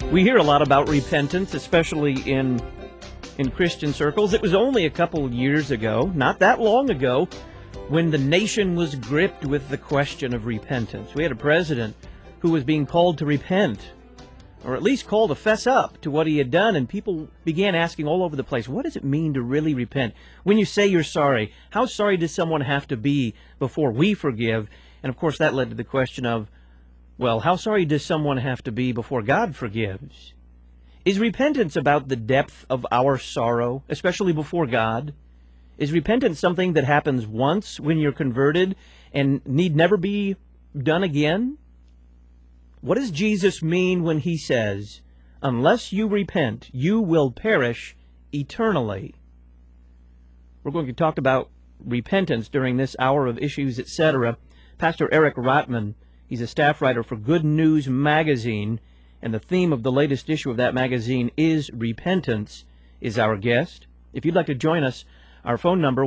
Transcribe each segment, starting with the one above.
We hear a lot about repentance, especially in Christian circles. It was only a couple years ago, not that long ago, when the nation was gripped with the question of repentance. We had a president who was being called to repent, or at least called to fess up to what he had done, and people began asking all over the place, what does it mean to really repent? When you say you're sorry, how sorry does someone have to be before we forgive? And of course that led to the question of, well, how sorry does someone have to be before God forgives? Is repentance about the depth of our sorrow, especially before God? Is repentance something that happens once when you're converted and need never be done again? What does Jesus mean when he says, unless you repent, you will perish eternally? We're going to talk about repentance during this hour of Issues, etc. Pastor Eric Rotman, he's a staff writer for Good News Magazine, and the theme of the latest issue of that magazine is repentance, is our guest. If you'd like to join us, our phone number,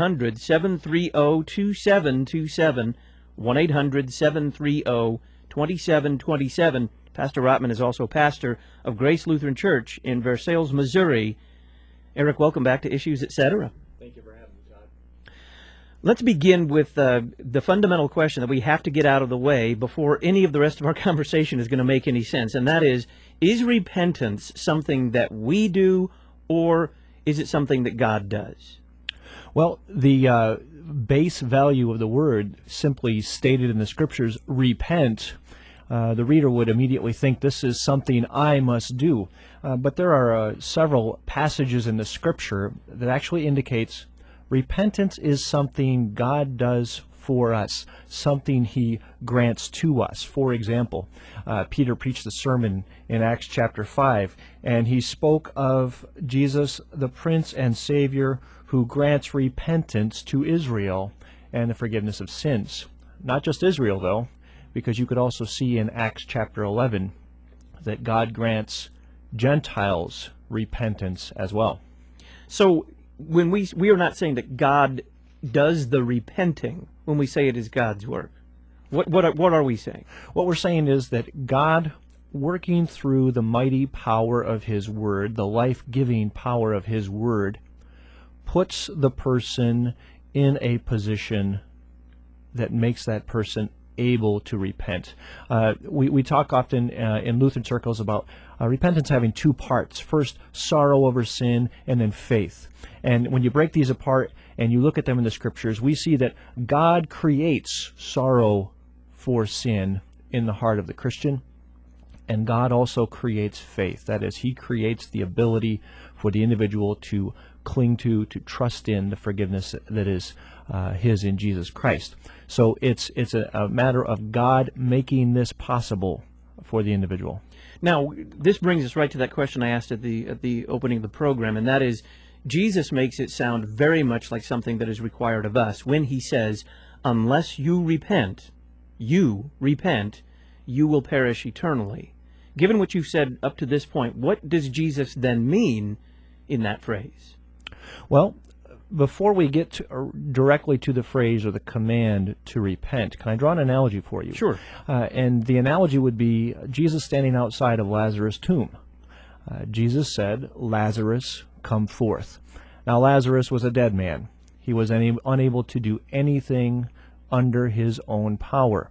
1-800-730-2727, 1-800-730-2727. Pastor Rotman is also pastor of Grace Lutheran Church in Versailles, Missouri. Eric, welcome back to Issues, etc. Thank you for having me, Todd. Let's begin with the fundamental question that we have to get out of the way before any of the rest of our conversation is going to make any sense, and that is repentance something that we do, or is it something that God does? Well, the base value of the word, simply stated in the Scriptures, repent, the reader would immediately think this is something I must do. But there are several passages in the Scripture that actually indicates repentance is something God does for us, something He grants to us. For example, Peter preached a sermon in Acts chapter 5, and he spoke of Jesus, the Prince and Savior, who grants repentance to Israel and the forgiveness of sins. Not just Israel, though, because you could also see in Acts chapter 11 that God grants Gentiles repentance as well. So when we are not saying that God does the repenting when we say it is God's work. What are we saying? What we're saying is that God, working through the mighty power of His Word, the life-giving power of His Word, puts the person in a position that makes that person able to repent. We talk often in Lutheran circles about repentance having two parts. First, sorrow over sin, and then faith. And when you break these apart and you look at them in the Scriptures, we see that God creates sorrow for sin in the heart of the Christian, and God also creates faith. That is, He creates the ability for the individual to cling to trust in the forgiveness that is His in Jesus Christ. So it's a matter of God making this possible for the individual. Now, this brings us right to that question I asked at the opening of the program, and that is, Jesus makes it sound very much like something that is required of us when He says, unless you repent, you will perish eternally. Given what you've said up to this point, what does Jesus then mean in that phrase? Well, before we get directly to the phrase or the command to repent, can I draw an analogy for you? Sure. And the analogy would be Jesus standing outside of Lazarus' tomb. Jesus said, Lazarus, come forth. Now, Lazarus was a dead man. He was unable to do anything under his own power.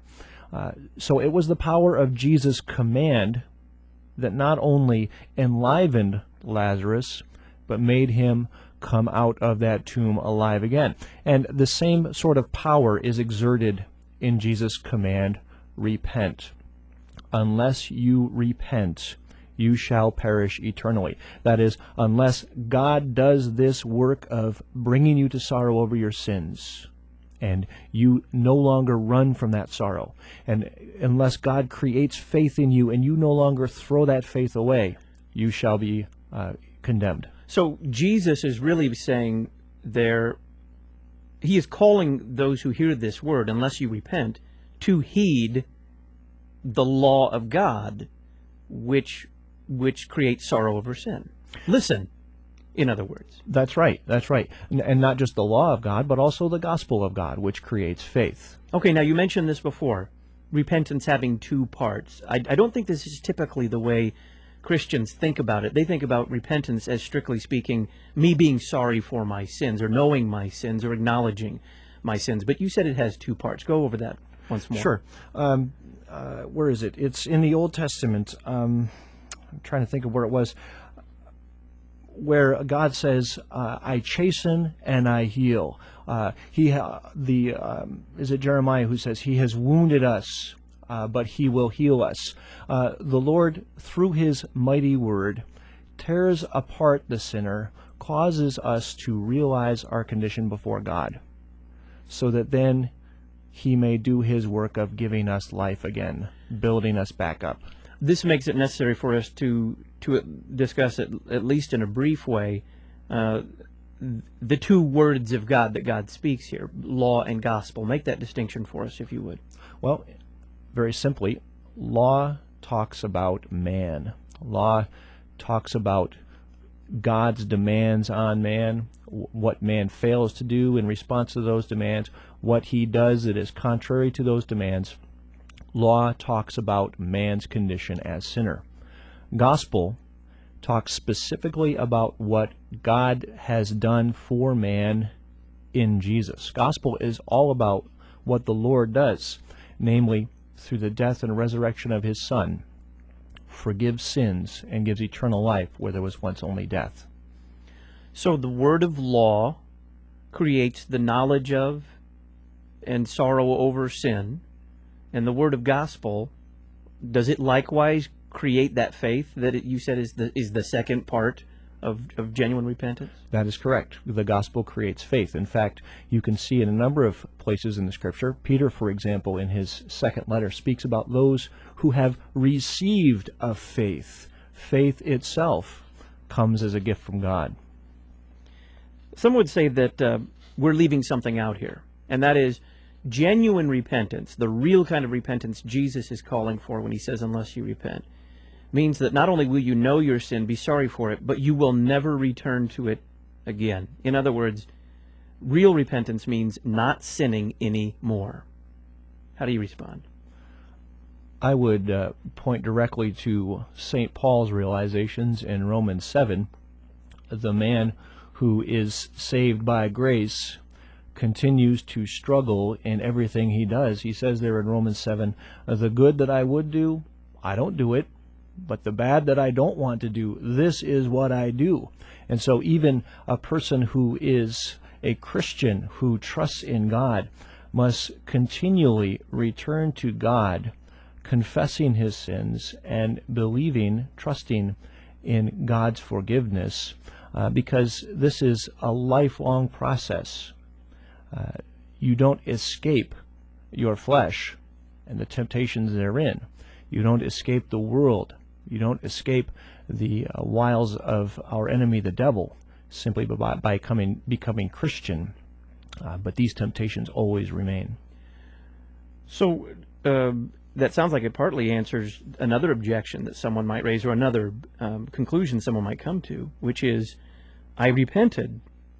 So it was the power of Jesus' command that not only enlivened Lazarus, but made him come out of that tomb alive again. And the same sort of power is exerted in Jesus' command, repent. Unless you repent, you shall perish eternally. That is, unless God does this work of bringing you to sorrow over your sins, and you no longer run from that sorrow, and unless God creates faith in you and you no longer throw that faith away, you shall be condemned. So Jesus is really saying there, He is calling those who hear this word, unless you repent, to heed the law of God, which creates sorrow over sin. Listen, in other words. That's right. And not just the law of God, but also the gospel of God, which creates faith. Okay, now you mentioned this before, repentance having two parts. I don't think this is typically the way Christians think about it. They think about repentance as, strictly speaking, me being sorry for my sins, or knowing my sins, or acknowledging my sins. But you said it has two parts. Go over that once more. Sure. Where is it? It's in the Old Testament. I'm trying to think of where it was, where God says, "I chasten and I heal." Is it Jeremiah who says, "He has wounded us, but He will heal us." The Lord, through His mighty word, tears apart the sinner, causes us to realize our condition before God, so that then He may do His work of giving us life again, building us back up. This makes it necessary for us to discuss it, at least in a brief way, the two words of God that God speaks here, law and gospel. Make that distinction for us, if you would. Well, very simply, law talks about man. Law talks about God's demands on man, what man fails to do in response to those demands, what he does that is contrary to those demands. Law talks about man's condition as sinner. Gospel talks specifically about what God has done for man in Jesus. Gospel is all about what the Lord does, namely, through the death and resurrection of His Son, forgives sins and gives eternal life where there was once only death. So the word of law creates the knowledge of and sorrow over sin, and the word of gospel, does it likewise create that faith that you said is the second part of genuine repentance? That is correct. The gospel creates faith. In fact, you can see in a number of places in the Scripture, Peter, for example, in his second letter, speaks about those who have received a faith. Faith itself comes as a gift from God. Some would say that we're leaving something out here, and that is genuine repentance, the real kind of repentance Jesus is calling for when He says, "Unless you repent," means that not only will you know your sin, be sorry for it, but you will never return to it again. In other words, real repentance means not sinning anymore. How do you respond? I would point directly to St. Paul's realizations in Romans 7. The man who is saved by grace continues to struggle in everything he does. He says there in Romans 7, "The good that I would do, I don't do it, but the bad that I don't want to do, this is what I do." And so even a person who is a Christian, who trusts in God, must continually return to God, confessing his sins and believing, trusting in God's forgiveness, because this is a lifelong process. You don't escape your flesh and the temptations therein. You don't escape the world. You don't escape the wiles of our enemy, the devil, simply by becoming Christian. But these temptations always remain. So that sounds like it partly answers another objection that someone might raise, or another conclusion someone might come to, which is, I repented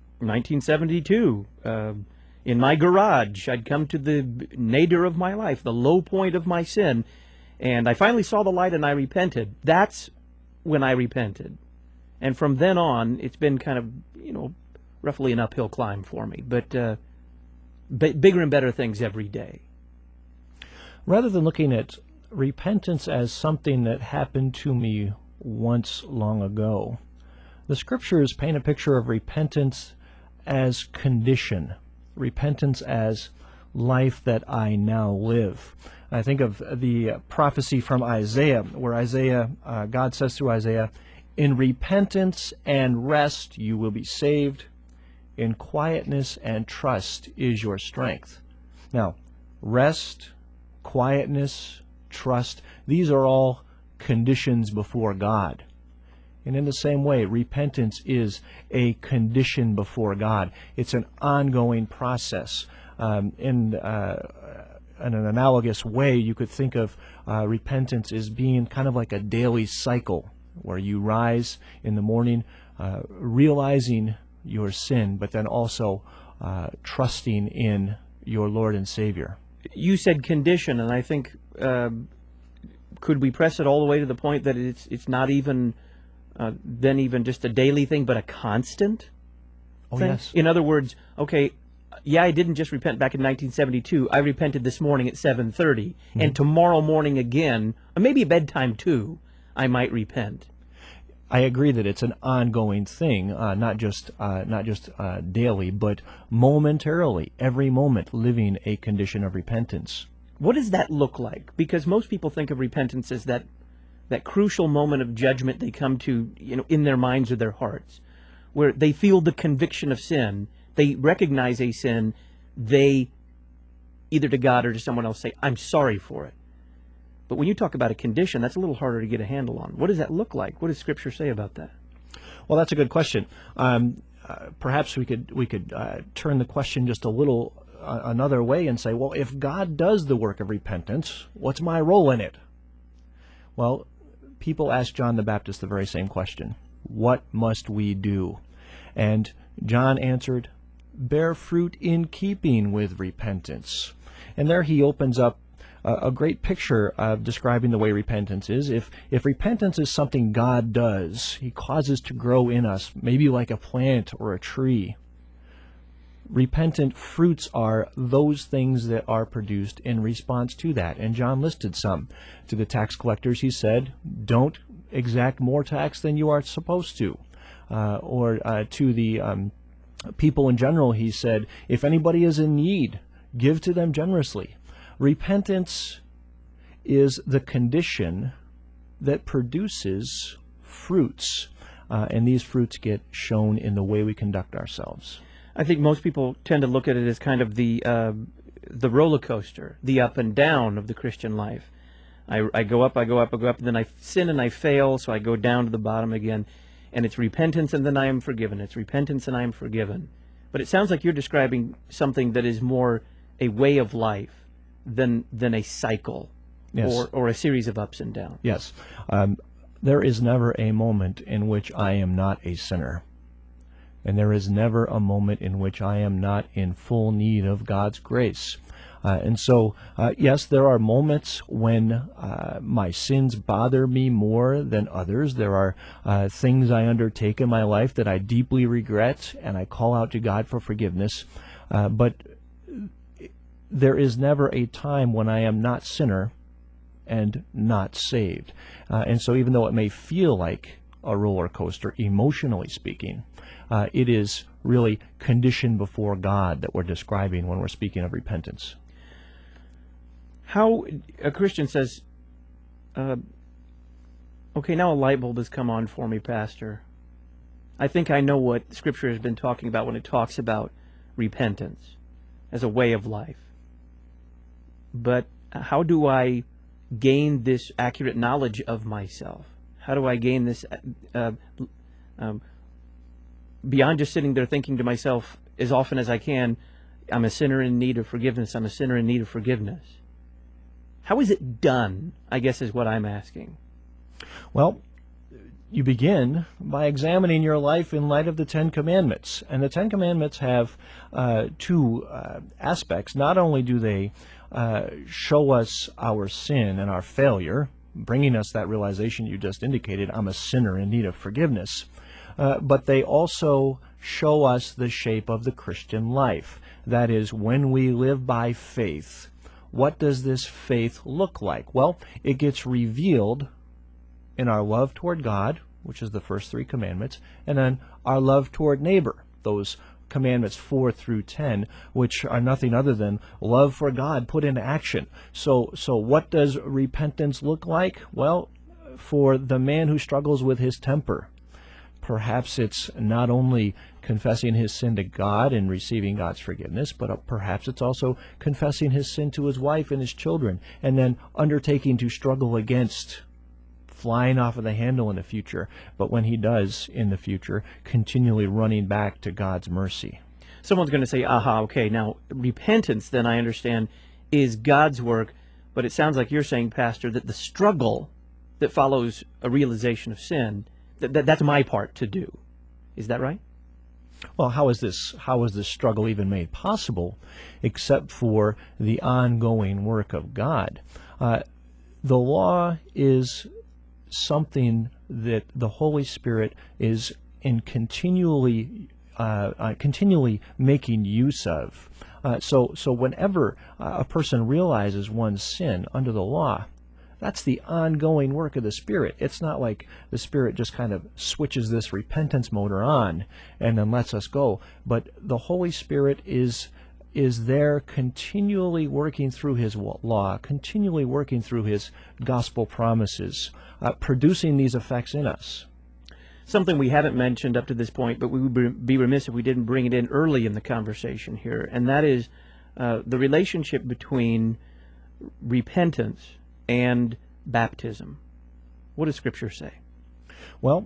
1972. In my garage, I'd come to the nadir of my life, the low point of my sin, and I finally saw the light and I repented. That's when I repented. And from then on, it's been kind of, roughly an uphill climb for me, but bigger and better things every day. Rather than looking at repentance as something that happened to me once long ago, the Scriptures paint a picture of repentance as condition, repentance as life that I now live. I think of the prophecy from Isaiah, where God says through Isaiah, "In repentance and rest you will be saved. In quietness and trust is your strength." Now, rest, quietness, trust, these are all conditions before God. And in the same way, repentance is a condition before God. It's an ongoing process. In an analogous way, you could think of repentance as being kind of like a daily cycle, where you rise in the morning realizing your sin, but then also trusting in your Lord and Savior. You said condition, and I think could we press it all the way to the point that it's not even then even just a daily thing, but a constant thing? Yes. In other words, okay, yeah, I didn't just repent back in 1972. I repented this morning at 7:30, and tomorrow morning again, or maybe bedtime too, I might repent. I agree that it's an ongoing thing, not just daily, but momentarily, every moment, living a condition of repentance. What does that look like? Because most people think of repentance as that crucial moment of judgment they come to, in their minds or their hearts, where they feel the conviction of sin. They recognize a sin. They, either to God or to someone else, say, I'm sorry for it. But when you talk about a condition, that's a little harder to get a handle on. What does that look like? What does Scripture say about that? Well, that's a good question. Perhaps we could turn the question just a little another way and say, well, if God does the work of repentance, what's my role in it? Well, people asked John the Baptist the very same question. What must we do? And John answered, bear fruit in keeping with repentance. And there he opens up a great picture of describing the way repentance is. If repentance is something God does, he causes to grow in us, maybe like a plant or a tree. Repentant fruits are those things that are produced in response to that. And John listed some. To the tax collectors, he said, don't exact more tax than you are supposed to. Or to the people in general, he said, if anybody is in need, give to them generously. Repentance is the condition that produces fruits, and these fruits get shown in the way we conduct ourselves. I think most people tend to look at it as kind of the roller coaster, the up and down of the Christian life. I go up, I go up, I go up, and then I sin and I fail, so I go down to the bottom again. And it's repentance and then I am forgiven. It's repentance and I am forgiven. But it sounds like you're describing something that is more a way of life than a cycle. Yes. Or a series of ups and downs. Yes. There is never a moment in which I am not a sinner. And there is never a moment in which I am not in full need of God's grace. And so, yes, there are moments when my sins bother me more than others. There are things I undertake in my life that I deeply regret, and I call out to God for forgiveness. But there is never a time when I am not sinner and not saved. And so even though it may feel like a roller coaster, emotionally speaking, it is really condition before God that we're describing when we're speaking of repentance. How a Christian says, okay, now a light bulb has come on for me, Pastor. I think I know what Scripture has been talking about when it talks about repentance as a way of life. But how do I gain this accurate knowledge of myself? How do I gain this beyond just sitting there thinking to myself as often as I can, I'm a sinner in need of forgiveness, I'm a sinner in need of forgiveness? How is it done, I guess is what I'm asking. Well, you begin by examining your life in light of the Ten Commandments. And the Ten Commandments have two aspects. Not only do they show us our sin and our failure, bringing us that realization you just indicated, I'm a sinner in need of forgiveness, but they also show us the shape of the Christian life. That is, when we live by faith, what does this faith look like? Well, it gets revealed in our love toward God, which is the first three commandments, and then our love toward neighbor, those commandments 4 through 10, which are nothing other than love for God put into action. So what does repentance look like? Well, for the man who struggles with his temper, perhaps it's not only confessing his sin to God and receiving God's forgiveness, but perhaps it's also confessing his sin to his wife and his children, and then undertaking to struggle against flying off of the handle in the future, but when he does in the future, continually running back to God's mercy. Someone's going to say, aha, okay, now repentance, then I understand, is God's work, but it sounds like you're saying, Pastor, that the struggle that follows a realization of sin, that's my part to do. Is that right? Well, how is this struggle even made possible except for the ongoing work of God? The law is something that the Holy Spirit is in continually making use of. So whenever a person realizes one's sin under the law, that's the ongoing work of the Spirit. It's not like the Spirit just kind of switches this repentance motor on and then lets us go. But the Holy Spirit is there continually working through His law, continually working through His gospel promises, producing these effects in us. Something we haven't mentioned up to this point, but we would be remiss if we didn't bring it in early in the conversation here, and that is the relationship between repentance and baptism. What does Scripture say? Well,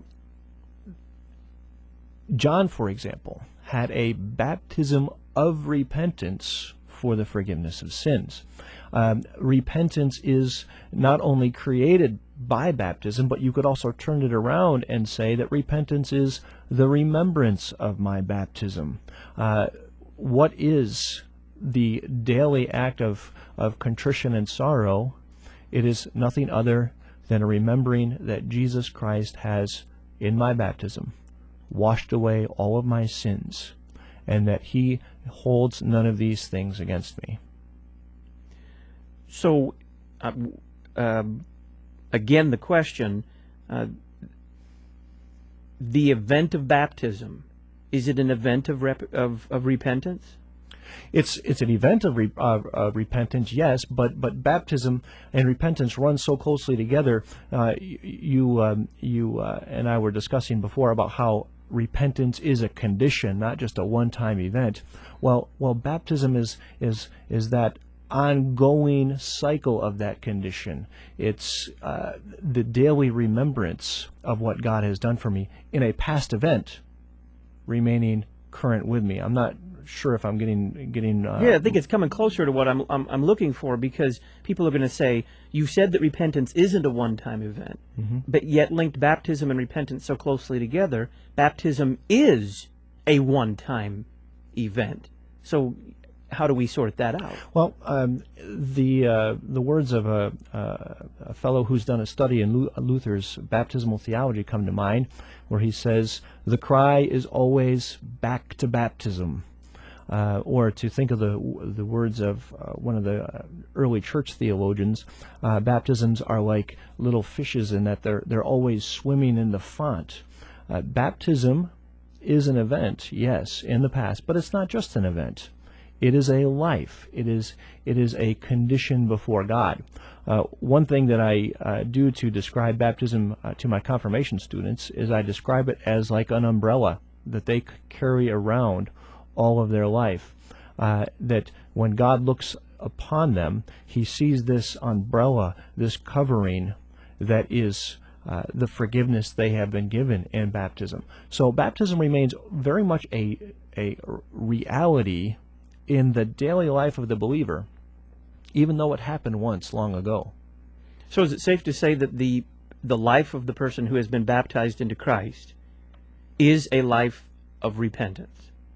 John, for example, had a baptism of repentance for the forgiveness of sins. Repentance is not only created by baptism, but you could also turn it around and say that repentance is the remembrance of my baptism. What is the daily act of contrition and sorrow? It is nothing other than a remembering that Jesus Christ has, in my baptism, washed away all of my sins, and that He holds none of these things against me. So, again, the question, the event of baptism, is it an event of repentance? It's an event of repentance, yes, but baptism and repentance run so closely together. You and I were discussing before about how repentance is a condition, not just a one-time event. Well, baptism is that ongoing cycle of that condition. It's the daily remembrance of what God has done for me in a past event, remaining current with me. I'm not sure if I'm getting. Yeah, I think it's coming closer to what I'm looking for, because people are going to say, you said that repentance isn't a one-time event, but yet linked baptism and repentance so closely together. Baptism is a one-time event. So how do we sort that out? Well, the words of a fellow who's done a study in Luther's baptismal theology come to mind, where he says, the cry is always back to baptism. Or to think of the words of one of the early church theologians, baptisms are like little fishes in that they're always swimming in the font. Baptism is an event, yes, in the past, but it's not just an event. It is a life. It is a condition before God. One thing that I do to describe baptism to my confirmation students is I describe it as like an umbrella that they carry around all of their life. That when God looks upon them, He sees this umbrella, this covering that is the forgiveness they have been given in baptism. So baptism remains very much a reality in the daily life of the believer, even though it happened once long ago. So is it safe to say that the life of the person who has been baptized into Christ is a life of repentance?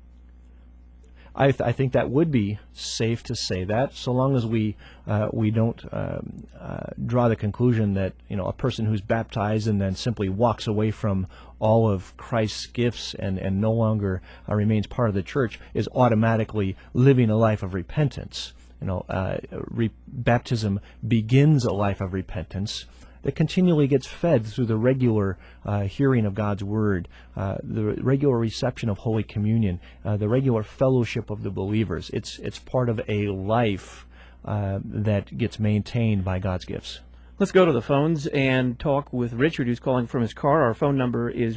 I think that would be safe to say that, so long as we don't draw the conclusion that a person who's baptized and then simply walks away from all of Christ's gifts and no longer remains part of the church is automatically living a life of repentance. Baptism begins a life of repentance that continually gets fed through the regular hearing of God's Word, the regular reception of Holy Communion, the regular fellowship of the believers. It's part of a life that gets maintained by God's gifts. Let's go to the phones and talk with Richard, who's calling from his car. Our phone number is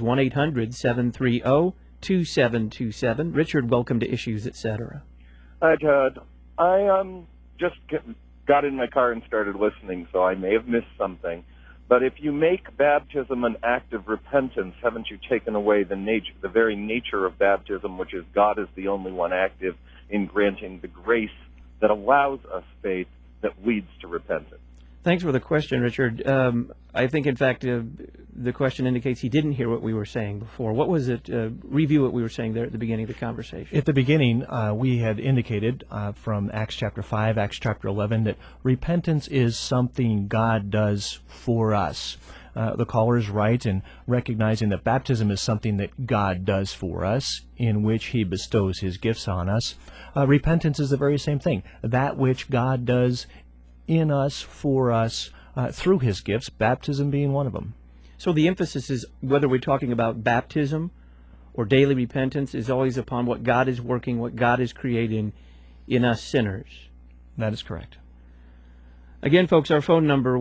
1-800-730-2727. Richard, welcome to Issues, Etc. Hi, Todd. I just got in my car and started listening, so I may have missed something. But if you make baptism an act of repentance, haven't you taken away the very nature of baptism, which is God is the only one active in granting the grace that allows us faith that leads to repentance? Thanks for the question, Richard. I think, in fact, the question indicates he didn't hear what we were saying before. What was it? Review what we were saying there at the beginning of the conversation. At the beginning, we had indicated from Acts chapter 5, Acts chapter 11, that repentance is something God does for us. The caller is right in recognizing that baptism is something that God does for us, in which He bestows His gifts on us. Repentance is the very same thing. That which God does in us, for us, through His gifts, baptism being one of them. So the emphasis is, whether we're talking about baptism or daily repentance, is always upon what God is working, what God is creating in us sinners. That is correct. Again, folks, our phone number,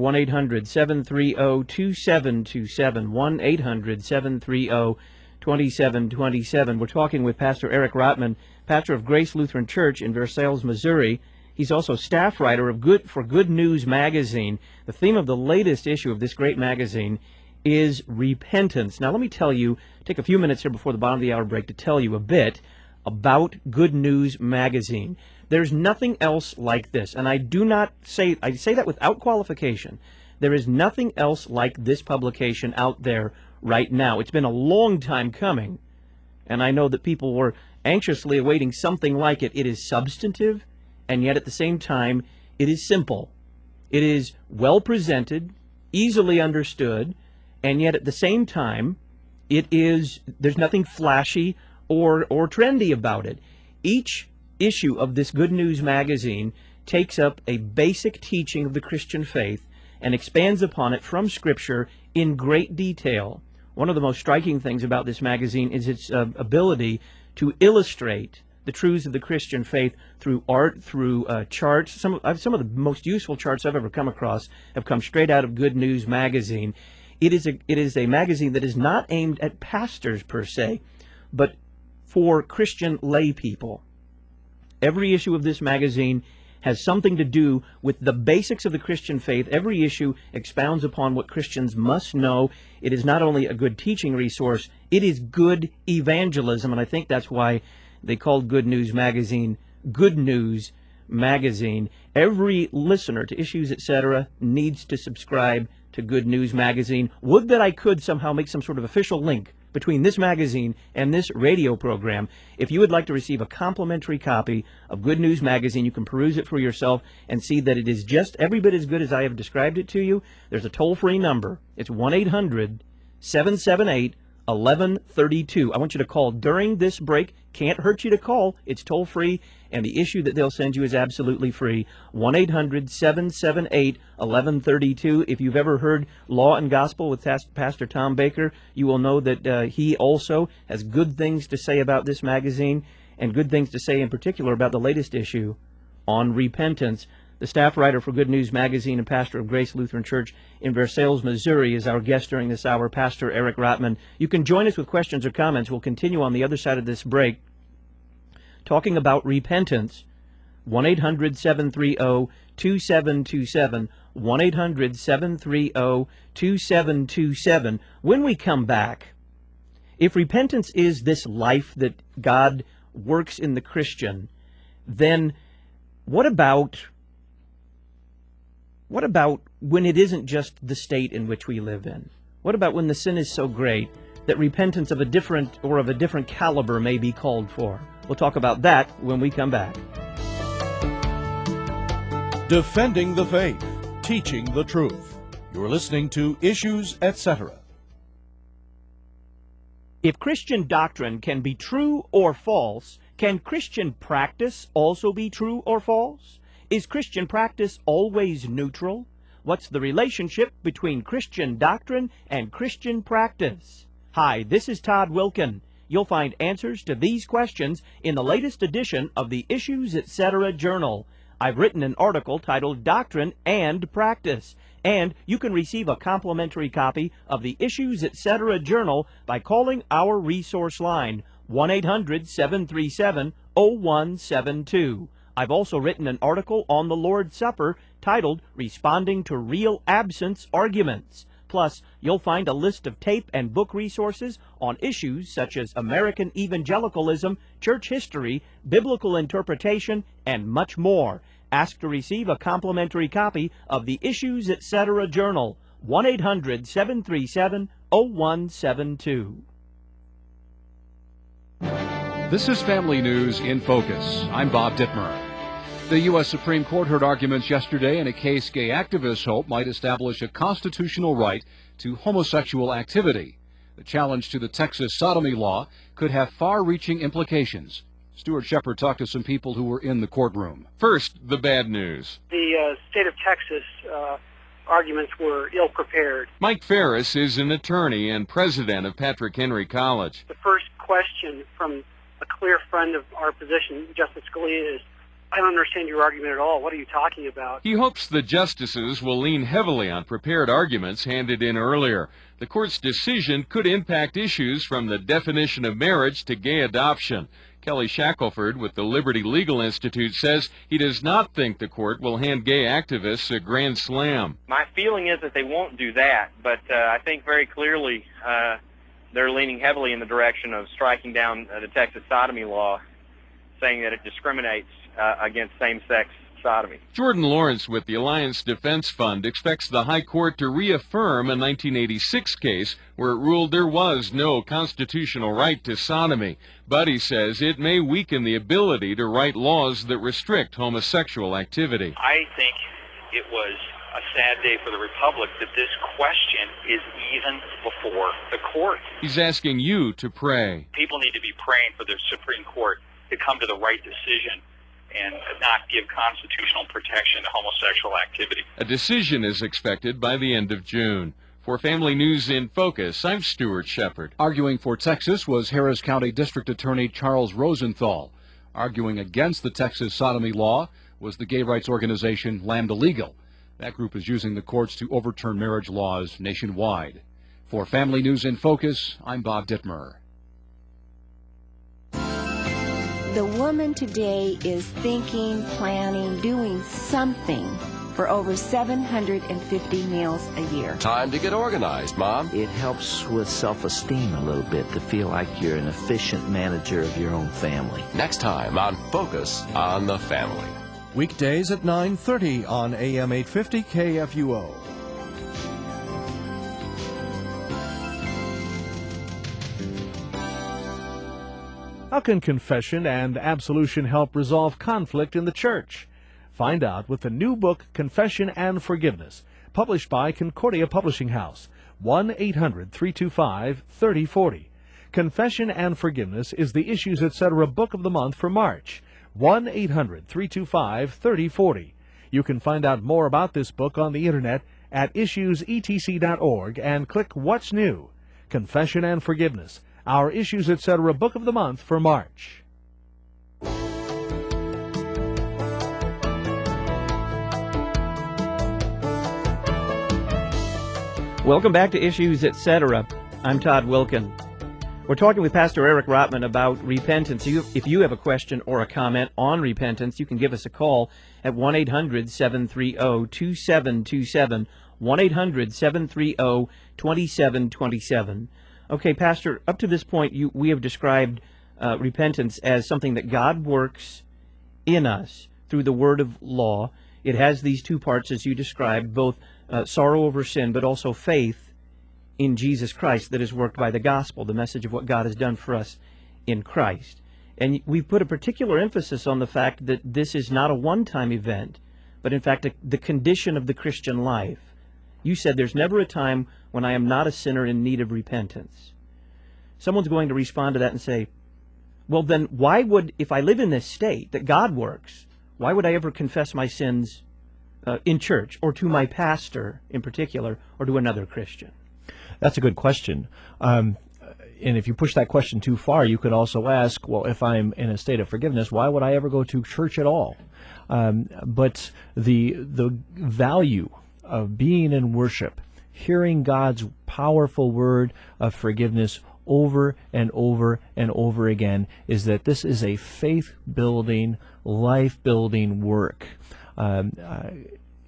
1-800-730-2727, 1-800-730-2727. We're talking with Pastor Eric Rotman, pastor of Grace Lutheran Church in Versailles, Missouri. He's also staff writer for Good News Magazine. The theme of the latest issue of this great magazine is repentance. Now, let me tell you, take a few minutes here before the bottom of the hour break to tell you a bit about Good News Magazine. There's nothing else like this, and I say that without qualification. There is nothing else like this publication out there right now. It's been a long time coming, and I know that people were anxiously awaiting something like it. It is substantive, and yet at the same time, it is simple. It is well presented, easily understood, and yet at the same time, there's nothing flashy or trendy about it. Each issue of this Good News Magazine takes up a basic teaching of the Christian faith and expands upon it from Scripture in great detail. One of the most striking things about this magazine is its ability to illustrate the truths of the Christian faith through art, through charts. Some of the most useful charts I've ever come across have come straight out of Good News Magazine. It is a magazine that is not aimed at pastors per se, but for Christian lay people. Every issue of this magazine has something to do with the basics of the Christian faith. Every issue expounds upon what Christians must know. It is not only a good teaching resource, it is good evangelism, and I think that's why they called Good News Magazine Good News Magazine. Every listener to Issues, etc. needs to subscribe to Good News Magazine. Would that I could somehow make some sort of official link between this magazine and this radio program. If you would like to receive a complimentary copy of Good News Magazine, you can peruse it for yourself and see that it is just every bit as good as I have described it to you. There's a toll-free number. It's 1-800-778-1132. I want you to call during this break. Can't hurt you to call. It's toll-free, and the issue that they'll send you is absolutely free. 1-800-778-1132. If you've ever heard Law and Gospel with Pastor Tom Baker, you will know that he also has good things to say about this magazine, and good things to say in particular about the latest issue on repentance. The staff writer for Good News Magazine and pastor of Grace Lutheran Church in Versailles, Missouri, is our guest during this hour, Pastor Eric Rotman. You can join us with questions or comments. We'll continue on the other side of this break talking about repentance. 1-800-730-2727, 1-800-730-2727. When we come back, if repentance is this life that God works in the Christian, then what about when it isn't just the state in which we live in? What about when the sin is so great that repentance of a different caliber may be called for? We'll talk about that when we come back. Defending the faith, teaching the truth. You're listening to Issues, etc. If Christian doctrine can be true or false, can Christian practice also be true or false? Is Christian practice always neutral? What's the relationship between Christian doctrine and Christian practice? Hi, this is Todd Wilkin. You'll find answers to these questions in the latest edition of the Issues, etc. Journal. I've written an article titled Doctrine and Practice, and you can receive a complimentary copy of the Issues, etc. Journal by calling our resource line, 1-800-737-0172. I've also written an article on the Lord's Supper titled Responding to Real Absence Arguments. Plus, you'll find a list of tape and book resources on issues such as American evangelicalism, church history, biblical interpretation, and much more. Ask to receive a complimentary copy of the Issues Etc. Journal. 1-800-737-0172. This is Family News in Focus. I'm Bob Dittmer. The U.S. Supreme Court heard arguments yesterday in a case gay activists hope might establish a constitutional right to homosexual activity. The challenge to the Texas sodomy law could have far-reaching implications. Stuart Shepard talked to some people who were in the courtroom. First, the bad news. The state of Texas arguments were ill-prepared. Mike Ferris is an attorney and president of Patrick Henry College. The first question from a clear friend of our position, Justice Scalia, is, I don't understand your argument at all. What are you talking about? He hopes the justices will lean heavily on prepared arguments handed in earlier. The court's decision could impact issues from the definition of marriage to gay adoption. Kelly Shackelford with the Liberty Legal Institute says he does not think the court will hand gay activists a grand slam. My feeling is that they won't do that, but I think very clearly they're leaning heavily in the direction of striking down the Texas sodomy law, saying that it discriminates against same-sex sodomy. Jordan Lawrence with the Alliance Defense Fund expects the High Court to reaffirm a 1986 case where it ruled there was no constitutional right to sodomy. But he says it may weaken the ability to write laws that restrict homosexual activity. I think it was a sad day for the Republic that this question is even before the court. He's asking you to pray. People need to be praying for the Supreme Court to come to the right decision and not give constitutional protection to homosexual activity. A decision is expected by the end of June. For Family News in Focus, I'm Stuart Shepard. Arguing for Texas was Harris County District Attorney Charles Rosenthal. Arguing against the Texas sodomy law was the gay rights organization Lambda Legal. That group is using the courts to overturn marriage laws nationwide. For Family News in Focus, I'm Bob Dittmer. The woman today is thinking, planning, doing something for over 750 meals a year. Time to get organized, Mom. It helps with self-esteem a little bit to feel like you're an efficient manager of your own family. Next time on Focus on the Family. Weekdays at 9:30 on AM 850 KFUO. How can confession and absolution help resolve conflict in the church? Find out with the new book, Confession and Forgiveness, published by Concordia Publishing House. 1-800-325-3040. Confession and Forgiveness is the Issues Etc. Book of the Month for March. 1-800-325-3040. You can find out more about this book on the Internet at issuesetc.org and click What's New? Confession and Forgiveness, our Issues Etc. Book of the Month for March. Welcome back to Issues Etc. I'm Todd Wilkin. We're talking with Pastor Eric Rotman about repentance. If you have a question or a comment on repentance, you can give us a call at 1-800-730-2727, 1-800-730-2727. Okay, Pastor, up to this point, we have described repentance as something that God works in us through the word of law. It has these two parts, as you described, both sorrow over sin, but also faith in Jesus Christ that is worked by the gospel, the message of what God has done for us in Christ. And we put a particular emphasis on the fact that this is not a one-time event, but in fact the condition of the Christian life. You said there's never a time when I am not a sinner in need of repentance. Someone's going to respond to that and say, well then why would, if I live in this state that God works, why would I ever confess my sins in church, or to my pastor in particular, or to another Christian? That's a good question. And if you push that question too far, you could also ask, well, if I'm in a state of forgiveness, why would I ever go to church at all? But the value of being in worship, hearing God's powerful word of forgiveness over and over and over again, is that this is a faith-building, life-building work.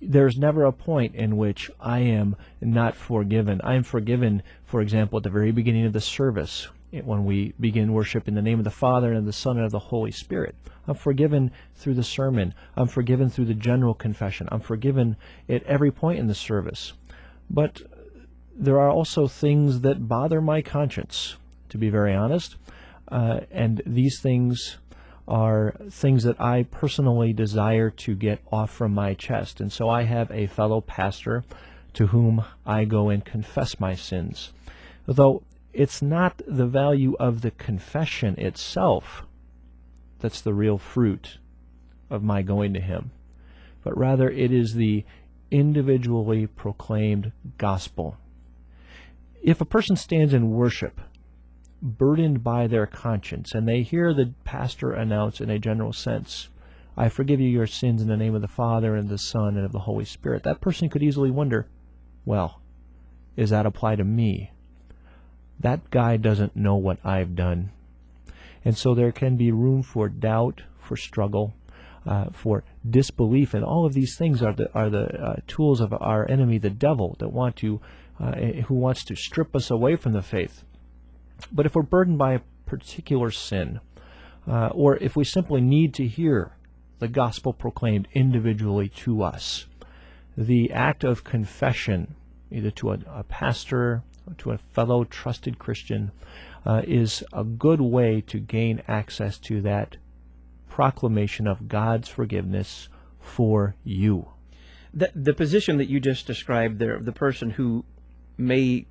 there's never a point in which I am not forgiven. I am forgiven, for example, at the very beginning of the service, when we begin worship in the name of the Father and of the Son and of the Holy Spirit. I'm forgiven through the sermon. I'm forgiven through the general confession. I'm forgiven at every point in the service. But there are also things that bother my conscience, to be very honest, and these things are things that I personally desire to get off from my chest. And so I have a fellow pastor to whom I go and confess my sins. Though it's not the value of the confession itself that's the real fruit of my going to him, but rather it is the individually proclaimed gospel. If a person stands in worship burdened by their conscience, and they hear the pastor announce in a general sense, I forgive you your sins in the name of the Father and the Son and of the Holy Spirit, that person could easily wonder, well, does that apply to me? That guy doesn't know what I've done. And so there can be room for doubt, for struggle, for disbelief, and all of these things are the tools of our enemy, the devil, that who wants to strip us away from the faith. But if we're burdened by a particular sin, or if we simply need to hear the gospel proclaimed individually to us, the act of confession, either to a pastor or to a fellow trusted Christian, is a good way to gain access to that proclamation of God's forgiveness for you. The position that you just described there, the person who may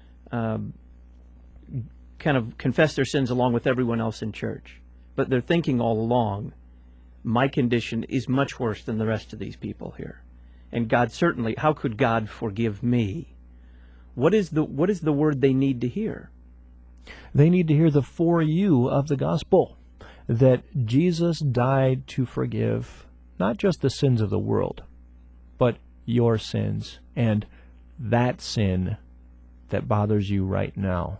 kind of confess their sins along with everyone else in church, but they're thinking all along, my condition is much worse than the rest of these people here. And God certainly, how could God forgive me? What is the word they need to hear? They need to hear the for you of the gospel, that Jesus died to forgive not just the sins of the world, but your sins and that sin that bothers you right now.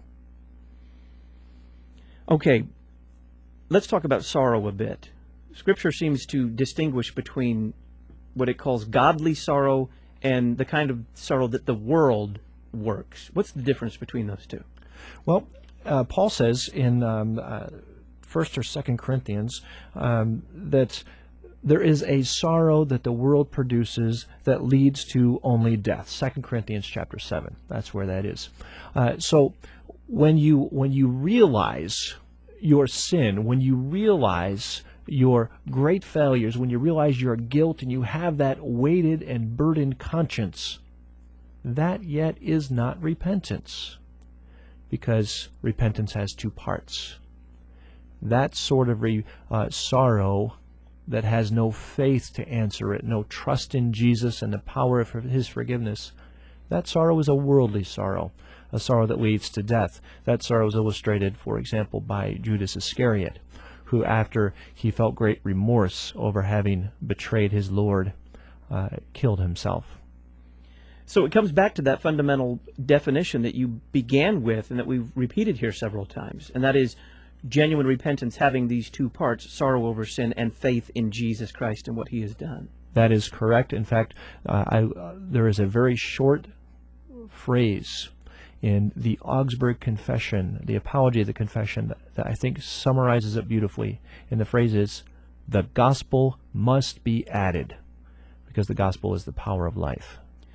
Okay, let's talk about sorrow a bit. Scripture seems to distinguish between what it calls godly sorrow and the kind of sorrow that the world works. What's the difference between those two? Well, Paul says in 1 or 2 Corinthians that there is a sorrow that the world produces that leads to only death. 2 Corinthians chapter 7, that's where that is. So when you realize your sin, when you realize your great failures, when you realize your guilt and you have that weighted and burdened conscience, that yet is not repentance, because repentance has two parts. That sort of sorrow that has no faith to answer it, no trust in Jesus and the power of His forgiveness, that sorrow is a worldly sorrow, a sorrow that leads to death. That sorrow is illustrated, for example, by Judas Iscariot, who, after he felt great remorse over having betrayed his Lord, killed himself. So it comes back to that fundamental definition that you began with and that we've repeated here several times, and that is genuine repentance having these two parts, sorrow over sin and faith in Jesus Christ and what He has done. That is correct. In fact, there is a very short phrase in the Augsburg Confession, the Apology of the Confession, that I think summarizes it beautifully. And the phrase is, the gospel must be added, because the gospel is the power of life.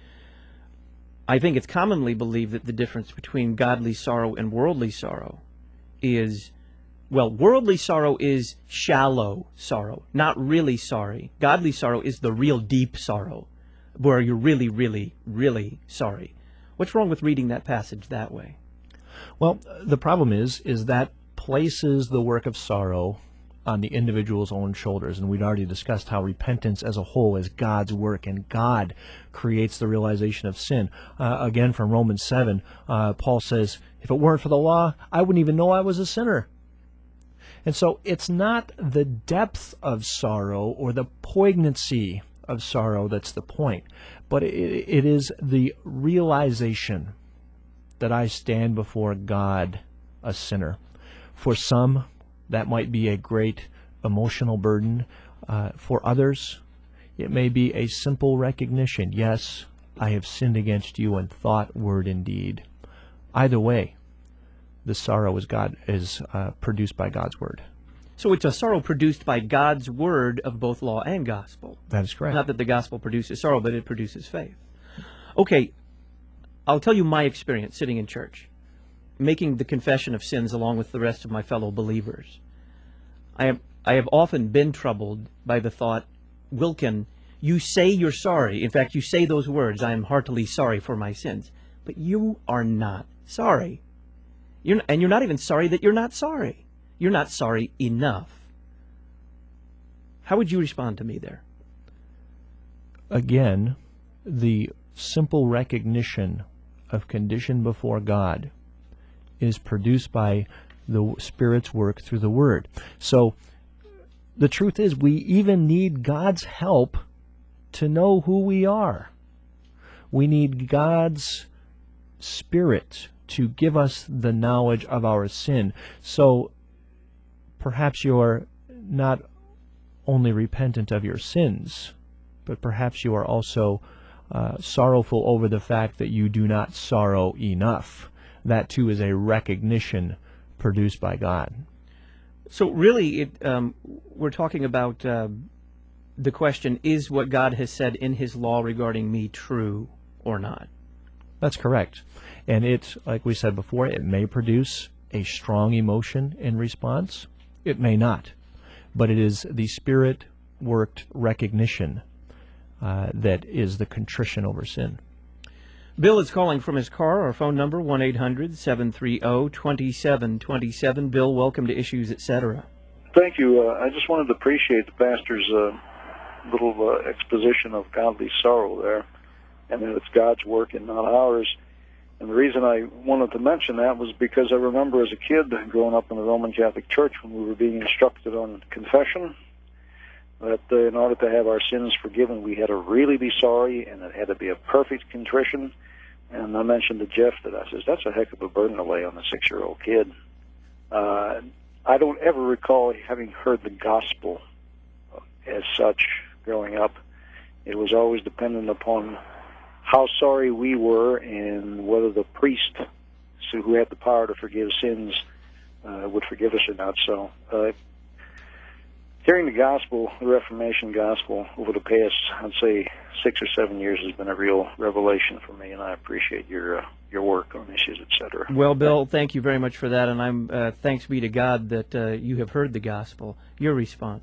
I think it's commonly believed that the difference between godly sorrow and worldly sorrow is, well, worldly sorrow is shallow sorrow, not really sorry. Godly sorrow is the real deep sorrow, where you're really, really, really sorry. What's wrong with reading that passage that way? Well, the problem is that places the work of sorrow on the individual's own shoulders. And we'd already discussed how repentance as a whole is God's work, and God creates the realization of sin. Again, from Romans 7, Paul says, if it weren't for the law, I wouldn't even know I was a sinner. And so it's not the depth of sorrow or the poignancy of sorrow that's the point, but it is the realization that I stand before God a sinner. For some, that might be a great emotional burden. For others, It may be a simple recognition, yes, I have sinned against you in thought, word, and deed. Either way, the sorrow is produced by God's Word. So it's a sorrow produced by God's Word of both law and gospel. That is correct. Not that the gospel produces sorrow, but it produces faith. Okay, I'll tell you my experience sitting in church, making the confession of sins along with the rest of my fellow believers. I have often been troubled by the thought, Wilkin, you say you're sorry. In fact, you say those words, I am heartily sorry for my sins. But you are not sorry. You're not even sorry that you're not sorry. You're not sorry enough. How would you respond to me there? Again, the simple recognition of condition before God is produced by the Spirit's work through the Word. So the truth is, we even need God's help to know who we are. We need God's Spirit to give us the knowledge of our sin. So perhaps you're not only repentant of your sins, but perhaps you are also sorrowful over the fact that you do not sorrow enough. That too is a recognition produced by God. So really, we're talking about the question, is what God has said in His law regarding me true or not? That's correct. And it, like we said before, it may produce a strong emotion in response. It may not. But it is the Spirit-worked recognition that is the contrition over sin. Bill is calling from his car. Our phone number, 1-800-730-2727. Bill, welcome to Issues, Etc. Thank you. I just wanted to appreciate the pastor's little exposition of godly sorrow there, and that it's God's work and not ours. And the reason I wanted to mention that was because I remember as a kid growing up in the Roman Catholic Church when we were being instructed on confession, that in order to have our sins forgiven, we had to really be sorry, and it had to be a perfect contrition. And I mentioned to Jeff that I says, that's a heck of a burden to lay on a 6-year-old kid. I don't ever recall having heard the gospel as such growing up. It was always dependent upon how sorry we were and whether the priest, who had the power to forgive sins, would forgive us or not. So hearing the gospel, the Reformation gospel, over the past, I'd say, 6 or 7 years has been a real revelation for me, and I appreciate your work on Issues, Etc. Well, Bill, thank you very much for that, and I'm thanks be to God that you have heard the gospel. Your response?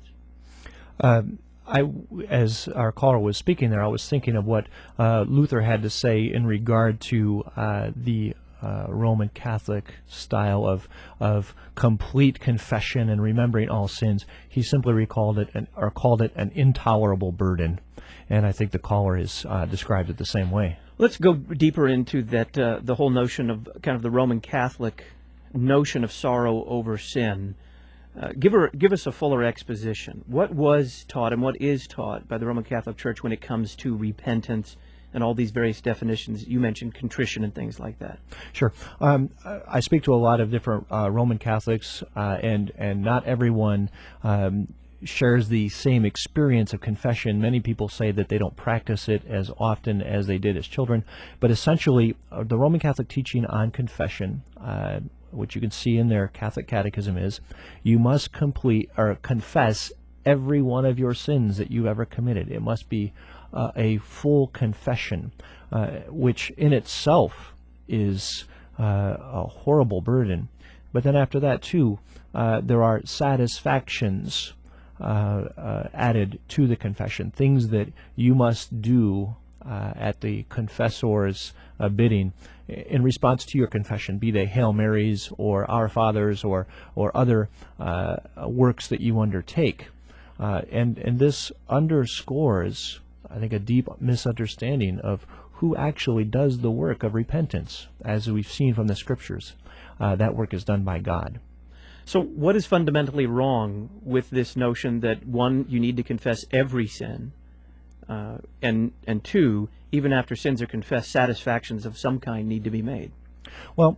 As our caller was speaking there, I was thinking of what Luther had to say in regard to the Roman Catholic style of complete confession and remembering all sins. He simply called it an intolerable burden, and I think the caller has described it the same way. Let's go deeper into that, the whole notion of kind of the Roman Catholic notion of sorrow over sin. Give us a fuller exposition. What was taught and what is taught by the Roman Catholic Church when it comes to repentance and all these various definitions? You mentioned contrition and things like that. Sure. I speak to a lot of different Roman Catholics, and not everyone shares the same experience of confession. Many people say that they don't practice it as often as they did as children. But essentially, the Roman Catholic teaching on confession, which you can see in their Catholic Catechism, is you must confess every one of your sins that you ever committed. It must be a full confession, which in itself is a horrible burden. But then after that, too, there are satisfactions added to the confession, things that you must do at the confessor's bidding in response to your confession, be they Hail Marys or Our Fathers or other works that you undertake. And this underscores, I think, a deep misunderstanding of who actually does the work of repentance. As we've seen from the Scriptures, that work is done by God. So what is fundamentally wrong with this notion that, one, you need to confess every sin, and two, even after sins are confessed, satisfactions of some kind need to be made? Well,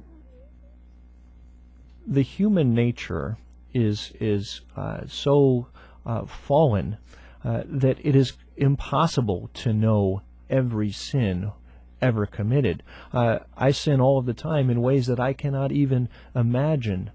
the human nature is so fallen that it is impossible to know every sin ever committed. I sin all of the time in ways that I cannot even imagine.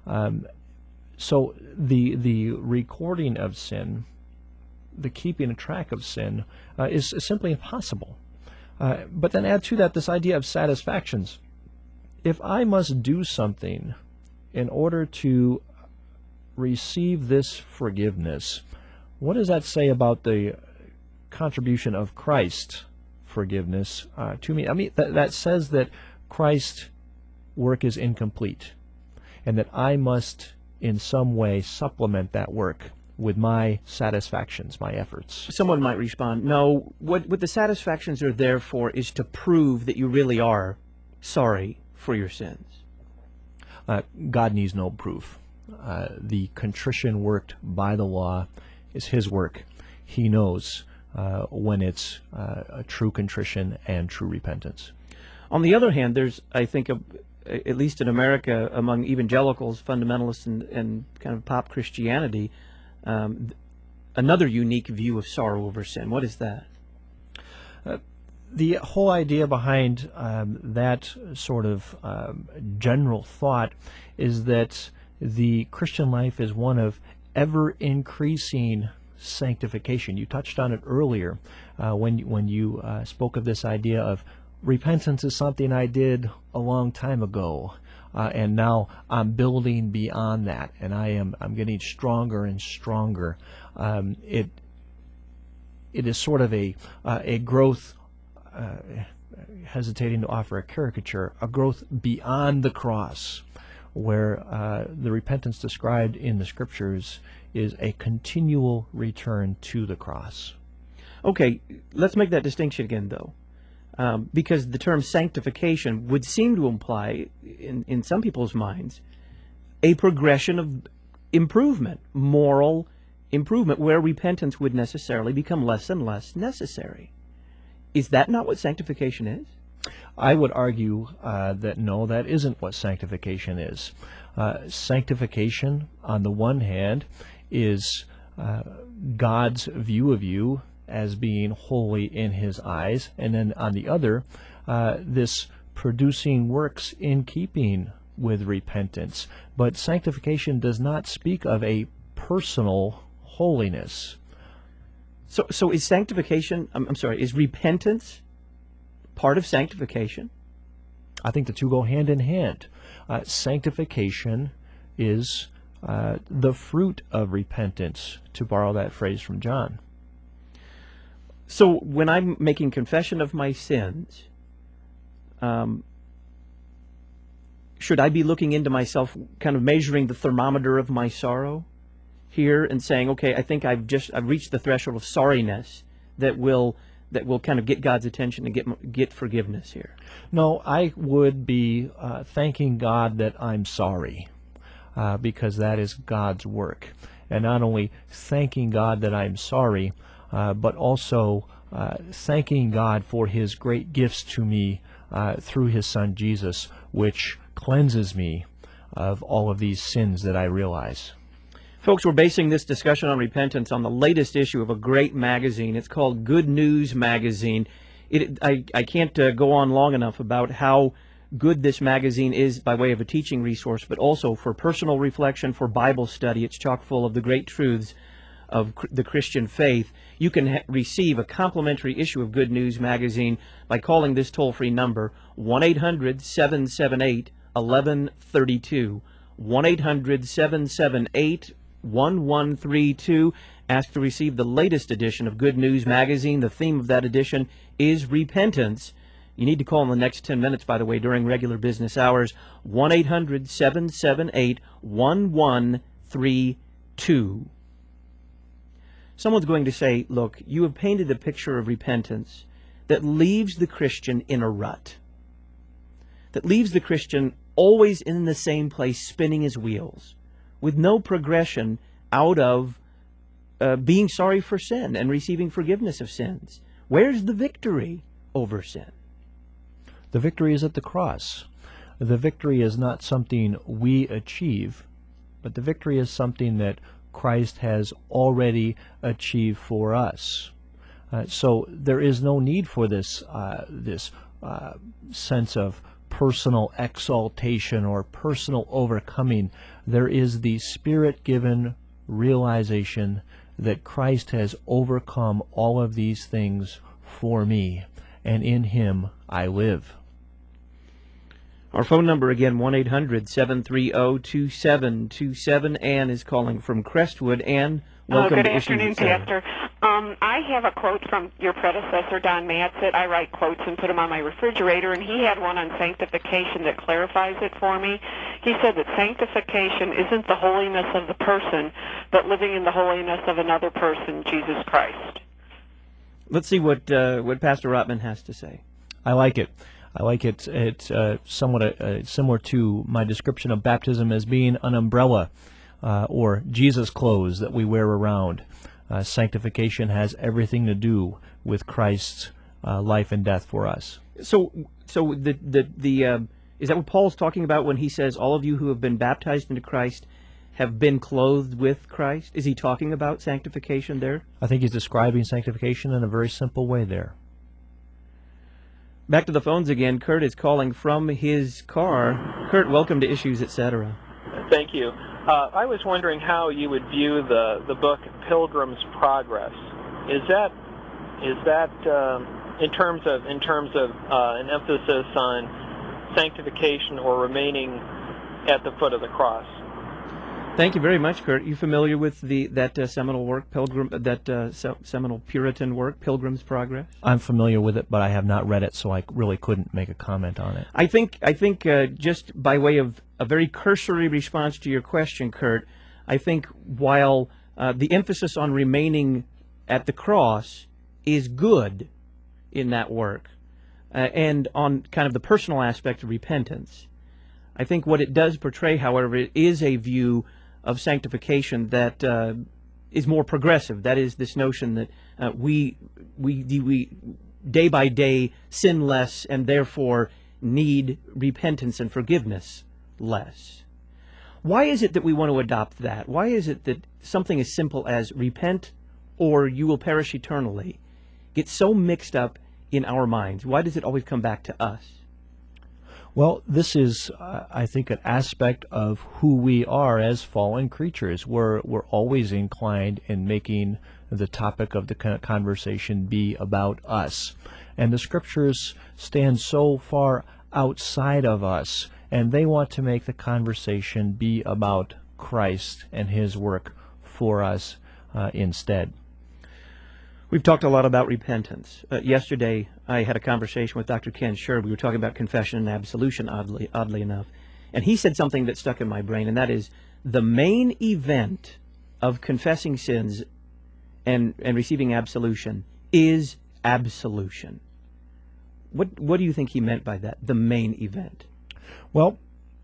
So the recording of sin, the keeping a track of sin, is simply impossible. But then add to that this idea of satisfactions. If I must do something in order to receive this forgiveness, what does that say about the contribution of Christ's forgiveness to me? I mean, that says that Christ's work is incomplete, and that I must in some way supplement that work with my satisfactions, my efforts. Someone might respond, no, what the satisfactions are there for is to prove that you really are sorry for your sins. God needs no proof. The contrition worked by the law is His work. He knows when it's a true contrition and true repentance. On the other hand, there's, I think, at least in America, among evangelicals, fundamentalists, and kind of pop Christianity, another unique view of sorrow over sin. What is that? The whole idea behind that sort of general thought is that the Christian life is one of ever-increasing sanctification. You touched on it earlier when you spoke of this idea of repentance is something I did a long time ago, and now I'm building beyond that, and I'm getting stronger and stronger. It is sort of a growth. Hesitating to offer a caricature, a growth beyond the cross, where the repentance described in the Scriptures is a continual return to the cross. Okay, let's make that distinction again, though, because the term sanctification would seem to imply, in some people's minds, a progression of improvement, moral improvement, where repentance would necessarily become less and less necessary. Is that not what sanctification is? I would argue that no, that isn't what sanctification is. Sanctification, on the one hand, is God's view of you as being holy in His eyes, and then on the other, this producing works in keeping with repentance. But sanctification does not speak of a personal holiness. So is sanctification, is repentance part of sanctification? I think the two go hand in hand. Sanctification is the fruit of repentance, to borrow that phrase from John. So when I'm making confession of my sins, should I be looking into myself, kind of measuring the thermometer of my sorrow here and saying, okay, I think I've reached the threshold of sorriness that will kind of get God's attention and get forgiveness here? No, I would be thanking God that I'm sorry, because that is God's work. And not only thanking God that I'm sorry, but also thanking God for His great gifts to me through His Son Jesus, which cleanses me of all of these sins that I realize. Folks, we're basing this discussion on repentance on the latest issue of a great magazine. It's called Good News Magazine. I can't go on long enough about how good this magazine is by way of a teaching resource, but also for personal reflection, for Bible study. It's chock full of the great truths of the Christian faith. You can receive a complimentary issue of Good News Magazine by calling this toll-free number, 1-800-778-1132, 1-800-778-1132. Ask to receive the latest edition of Good News Magazine. The theme of that edition is repentance. You need to call in the next 10 minutes, by the way, during regular business hours, 1-800-778-1132. Someone's going to say, look, you have painted a picture of repentance that leaves the Christian in a rut, that leaves the Christian always in the same place, spinning his wheels, with no progression out of being sorry for sin and receiving forgiveness of sins. Where's the victory over sin? The victory is at the cross. The victory is not something we achieve, but the victory is something that Christ has already achieved for us. So there is no need for this sense of personal exaltation or personal overcoming. There is the Spirit-given realization that Christ has overcome all of these things for me, and in Him I live. Our phone number again, 1-800-730-2727. Ann is calling from Crestwood. Ann, welcome Good to Issues afternoon, Etc. Pastor. I have a quote from your predecessor, Don Matzett. I write quotes and put them on my refrigerator, and he had one on sanctification that clarifies it for me. He said that sanctification isn't the holiness of the person, but living in the holiness of another person, Jesus Christ. Let's see what Pastor Rotman has to say. I like it. I like it. It's somewhat similar to my description of baptism as being an umbrella or Jesus clothes that we wear around. Sanctification has everything to do with Christ's life and death for us. So is that what Paul's talking about when he says, all of you who have been baptized into Christ have been clothed with Christ? Is he talking about sanctification there? I think he's describing sanctification in a very simple way there. Back to the phones again. Kurt is calling from his car. Kurt, welcome to Issues Etc. Thank you. I was wondering how you would view the book Pilgrim's Progress. Is that in terms of an emphasis on sanctification or remaining at the foot of the cross? Thank you very much, Kurt. You familiar with that seminal work, seminal Puritan work, Pilgrim's Progress? I'm familiar with it, but I have not read it, so I really couldn't make a comment on it. I think just by way of a very cursory response to your question, Kurt, I think while the emphasis on remaining at the cross is good in that work, and on kind of the personal aspect of repentance, I think what it does portray, however, it is a view of sanctification that is more progressive. That is this notion that we day by day sin less and therefore need repentance and forgiveness less. Why is it that we want to adopt that? Why is it that something as simple as repent or you will perish eternally gets so mixed up in our minds? Why does it always come back to us? Well, this is, I think, an aspect of who we are as fallen creatures. We're always inclined in making the topic of the conversation be about us. And the Scriptures stand so far outside of us, and they want to make the conversation be about Christ and His work for us instead. We've talked a lot about repentance. Yesterday, I had a conversation with Dr. Ken Sherr. We were talking about confession and absolution, oddly enough. And he said something that stuck in my brain, and that is the main event of confessing sins and receiving absolution is absolution. What do you think he meant by that, the main event? Well,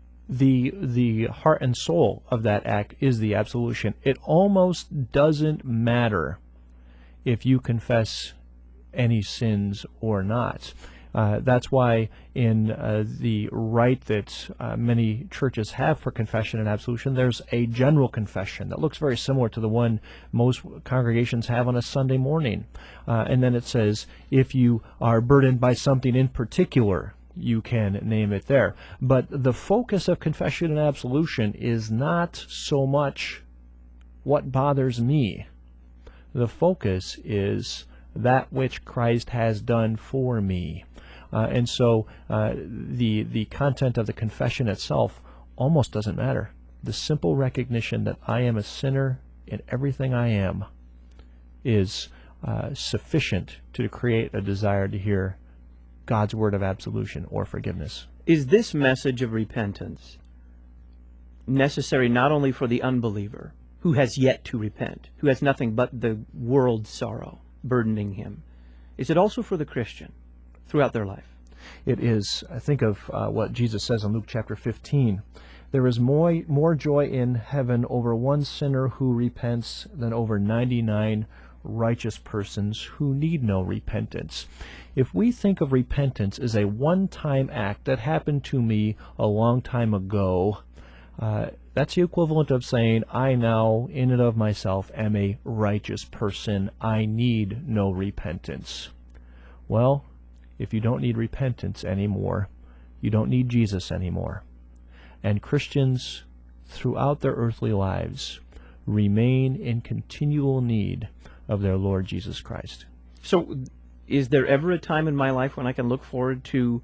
the heart and soul of that act is the absolution. It almost doesn't matter if you confess any sins or not. That's why in the rite that many churches have for confession and absolution, there's a general confession that looks very similar to the one most congregations have on a Sunday morning. And then it says, if you are burdened by something in particular, you can name it there. But the focus of confession and absolution is not so much what bothers me. The focus is that which Christ has done for me. And so the content of the confession itself almost doesn't matter. The simple recognition that I am a sinner in everything I am is sufficient to create a desire to hear God's word of absolution or forgiveness. Is this message of repentance necessary not only for the unbeliever, who has yet to repent, who has nothing but the world's sorrow burdening him? Is it also for the Christian throughout their life? It is. Think of what Jesus says in Luke chapter 15. There is more joy in heaven over one sinner who repents than over 99 righteous persons who need no repentance. If we think of repentance as a one-time act that happened to me a long time ago, That's the equivalent of saying, I now, in and of myself, am a righteous person. I need no repentance. Well, if you don't need repentance anymore, you don't need Jesus anymore. And Christians, throughout their earthly lives, remain in continual need of their Lord Jesus Christ. So, is there ever a time in my life when I can look forward to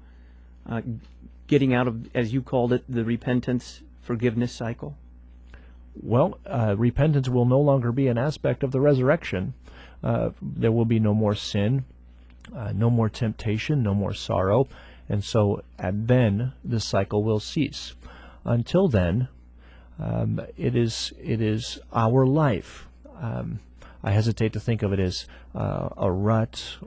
getting out of, as you called it, the repentance forgiveness cycle? Well, repentance will no longer be an aspect of the resurrection. There will be no more sin, no more temptation, no more sorrow, and so then the cycle will cease. Until then, it is our life. I hesitate to think of it as a rut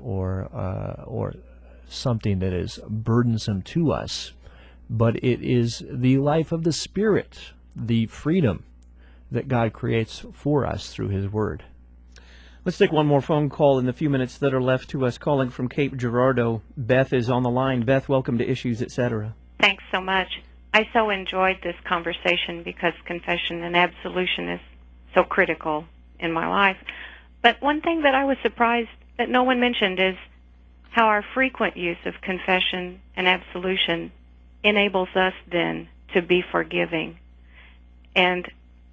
or something that is burdensome to us, but it is the life of the Spirit, the freedom that God creates for us through His Word. Let's take one more phone call in the few minutes that are left to us. Calling from Cape Girardeau, Beth is on the line. Beth, welcome to Issues, Etc. Thanks so much. I so enjoyed this conversation because confession and absolution is so critical in my life. But one thing that I was surprised that no one mentioned is how our frequent use of confession and absolution enables us then to be forgiving. And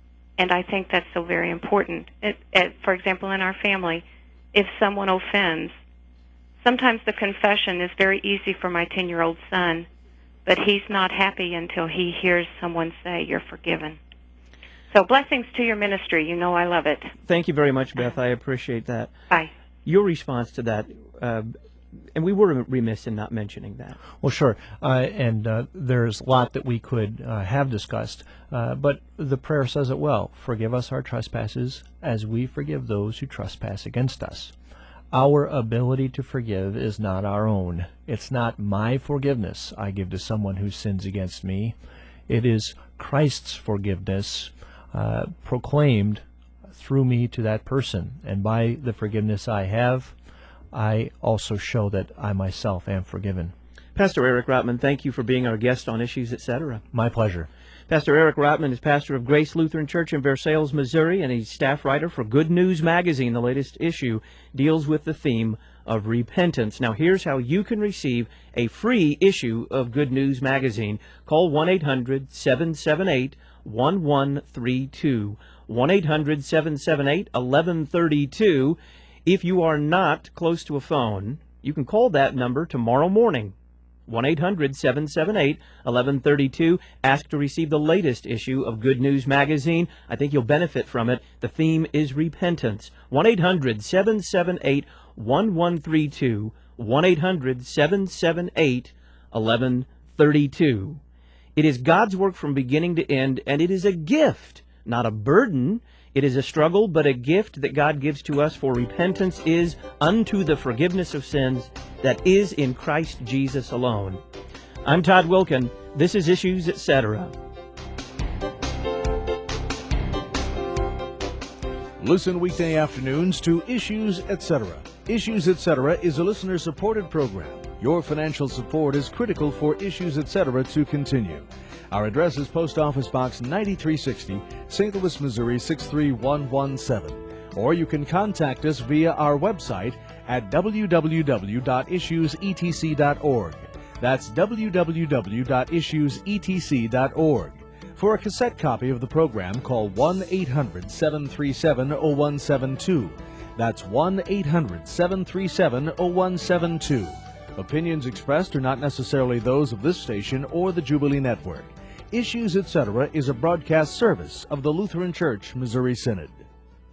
I think that's so very important. For example, in our family, if someone offends, sometimes the confession is very easy for my 10-year-old son, but he's not happy until he hears someone say, "You're forgiven." So blessings to your ministry. You know I love it. Thank you very much, Beth. I appreciate that. Bye. Your response to that, and we were remiss in not mentioning that. Well, sure, and there's a lot that we could have discussed, but the prayer says it well. Forgive us our trespasses as we forgive those who trespass against us. Our ability to forgive is not our own. It's not my forgiveness I give to someone who sins against me. It is Christ's forgiveness proclaimed through me to that person. And by the forgiveness I have, I also show that I myself am forgiven. Pastor Eric Rotman, thank you for being our guest on Issues, Etc. My pleasure. Pastor Eric Rotman is pastor of Grace Lutheran Church in Versailles, Missouri, and he's staff writer for Good News Magazine. The latest issue deals with the theme of repentance. Now, here's how you can receive a free issue of Good News Magazine. Call 1-800-778-1132. 1-800-778-1132. If you are not close to a phone, you can call that number tomorrow morning. 1-800-778-1132. Ask to receive the latest issue of Good News Magazine. I think you'll benefit from it. The theme is repentance. 1-800-778-1132. 1-800-778-1132. It is God's work from beginning to end, and it is a gift, not a burden. It is a struggle, but a gift that God gives to us, for repentance is unto the forgiveness of sins that is in Christ Jesus alone. I'm Todd Wilkin. This is Issues, Etc. Listen weekday afternoons to Issues, Etc. Issues, Etc. is a listener-supported program. Your financial support is critical for Issues, Etc. to continue. Our address is Post Office Box 9360, St. Louis, Missouri 63117. Or you can contact us via our website at www.issuesetc.org. That's www.issuesetc.org. For a cassette copy of the program, call 1-800-737-0172. That's 1-800-737-0172. Opinions expressed are not necessarily those of this station or the Jubilee Network. Issues, Etc. is a broadcast service of the Lutheran Church Missouri Synod.